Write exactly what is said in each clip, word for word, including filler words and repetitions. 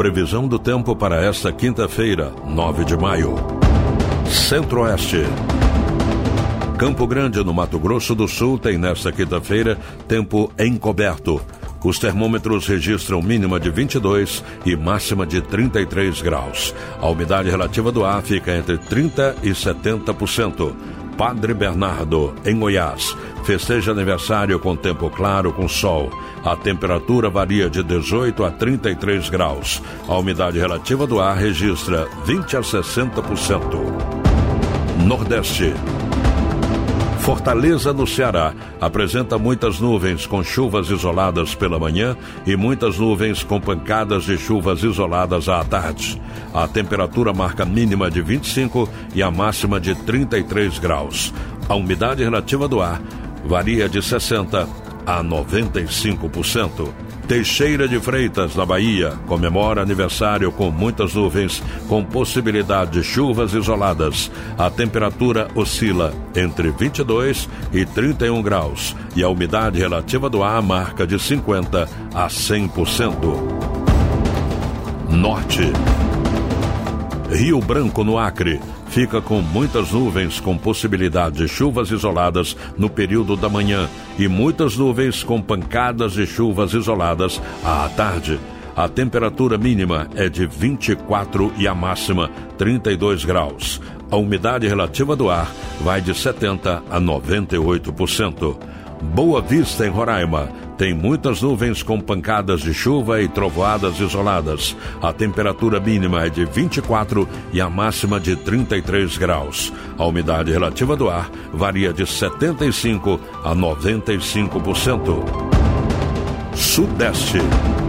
Previsão do tempo para esta quinta-feira, nove de maio. Centro-Oeste. Campo Grande, no Mato Grosso do Sul, tem nesta quinta-feira tempo encoberto. Os termômetros registram mínima de vinte e dois e máxima de trinta e três graus. A umidade relativa do ar fica entre trinta e setenta por cento. Padre Bernardo, em Goiás, festeja aniversário com tempo claro com sol. A temperatura varia de dezoito a trinta e três graus. A umidade relativa do ar registra vinte a sessenta por cento. Nordeste. Fortaleza, no Ceará, apresenta muitas nuvens com chuvas isoladas pela manhã e muitas nuvens com pancadas de chuvas isoladas à tarde. A temperatura marca mínima de vinte e cinco e a máxima de trinta e três graus. A umidade relativa do ar varia de sessenta a noventa e cinco por cento. Teixeira de Freitas, na Bahia, comemora aniversário com muitas nuvens, com possibilidade de chuvas isoladas. A temperatura oscila entre vinte e dois e trinta e um graus e a umidade relativa do ar marca de cinquenta a cem por cento. Norte. Rio Branco, no Acre, fica com muitas nuvens com possibilidade de chuvas isoladas no período da manhã e muitas nuvens com pancadas de chuvas isoladas à tarde. A temperatura mínima é de vinte e quatro e a máxima trinta e dois graus. A umidade relativa do ar vai de setenta a noventa e oito por cento. Boa Vista, em Roraima, tem muitas nuvens com pancadas de chuva e trovoadas isoladas. A temperatura mínima é de vinte e quatro e a máxima de trinta e três graus. A umidade relativa do ar varia de setenta e cinco a noventa e cinco por cento. Sudeste.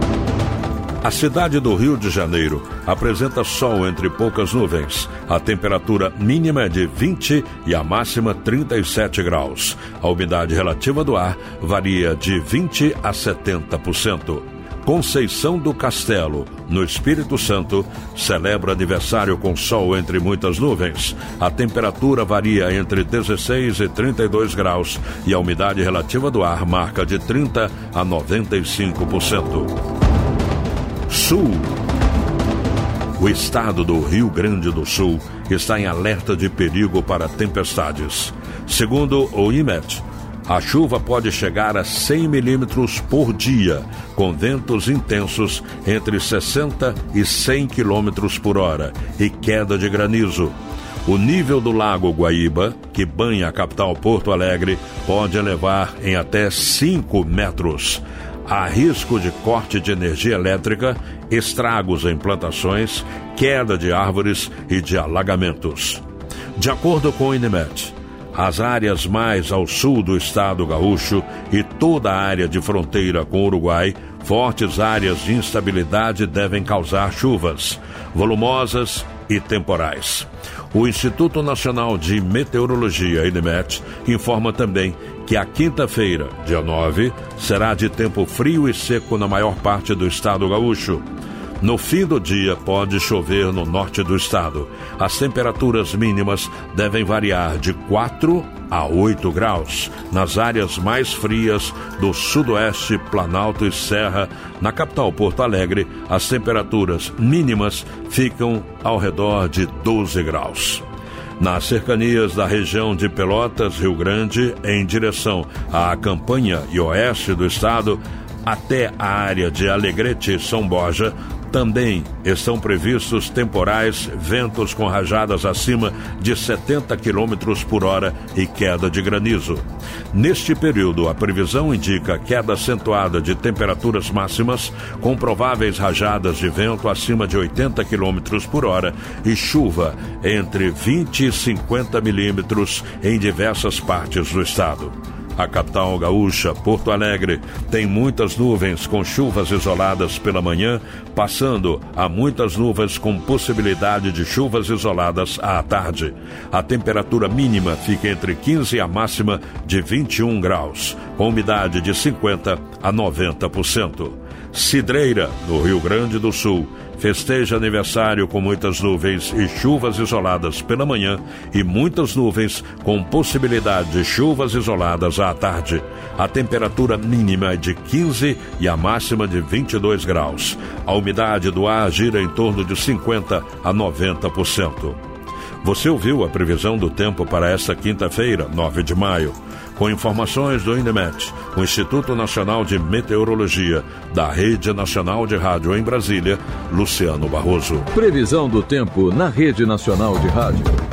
A cidade do Rio de Janeiro apresenta sol entre poucas nuvens. A temperatura mínima é de vinte e a máxima trinta e sete graus. A umidade relativa do ar varia de vinte a setenta por cento. Conceição do Castelo, no Espírito Santo, celebra aniversário com sol entre muitas nuvens. A temperatura varia entre dezesseis e trinta e dois graus e a umidade relativa do ar marca de trinta a noventa e cinco por cento. Sul. O estado do Rio Grande do Sul está em alerta de perigo para tempestades. Segundo o IMET, a chuva pode chegar a cem milímetros por dia, com ventos intensos entre sessenta e cem quilômetros por hora e queda de granizo. O nível do Lago Guaíba, que banha a capital Porto Alegre, pode elevar em até cinco metros. Há risco de corte de energia elétrica, estragos em plantações, queda de árvores e de alagamentos. De acordo com o INMET, as áreas mais ao sul do estado gaúcho e toda a área de fronteira com o Uruguai, fortes áreas de instabilidade devem causar chuvas volumosas e temporais. O Instituto Nacional de Meteorologia, INMET, informa também que a quinta-feira, dia nove, será de tempo frio e seco na maior parte do estado gaúcho. No fim do dia, pode chover no norte do estado. As temperaturas mínimas devem variar de quatro a oito graus nas áreas mais frias do sudoeste, Planalto e Serra. Na capital Porto Alegre, as temperaturas mínimas ficam ao redor de doze graus. Nas cercanias da região de Pelotas, Rio Grande, em direção à Campanha e oeste do estado, até a área de Alegrete e São Borja, também estão previstos temporais, ventos com rajadas acima de setenta quilômetros por hora e queda de granizo. Neste período, a previsão indica queda acentuada de temperaturas máximas, com prováveis rajadas de vento acima de oitenta quilômetros por hora e chuva entre vinte e cinquenta milímetros em diversas partes do estado. A capital gaúcha, Porto Alegre, tem muitas nuvens com chuvas isoladas pela manhã, passando a muitas nuvens com possibilidade de chuvas isoladas à tarde. A temperatura mínima fica entre quinze e a máxima de vinte e um graus, com umidade de cinquenta a noventa por cento. Cidreira, no Rio Grande do Sul. Festeja aniversário com muitas nuvens e chuvas isoladas pela manhã e muitas nuvens com possibilidade de chuvas isoladas à tarde. A temperatura mínima é de quinze e a máxima de vinte e dois graus. A umidade do ar gira em torno de cinquenta a noventa por cento. Você ouviu a previsão do tempo para esta quinta-feira, nove de maio. Com informações do INEMET, o Instituto Nacional de Meteorologia, da Rede Nacional de Rádio em Brasília, Luciano Barroso. Previsão do tempo na Rede Nacional de Rádio.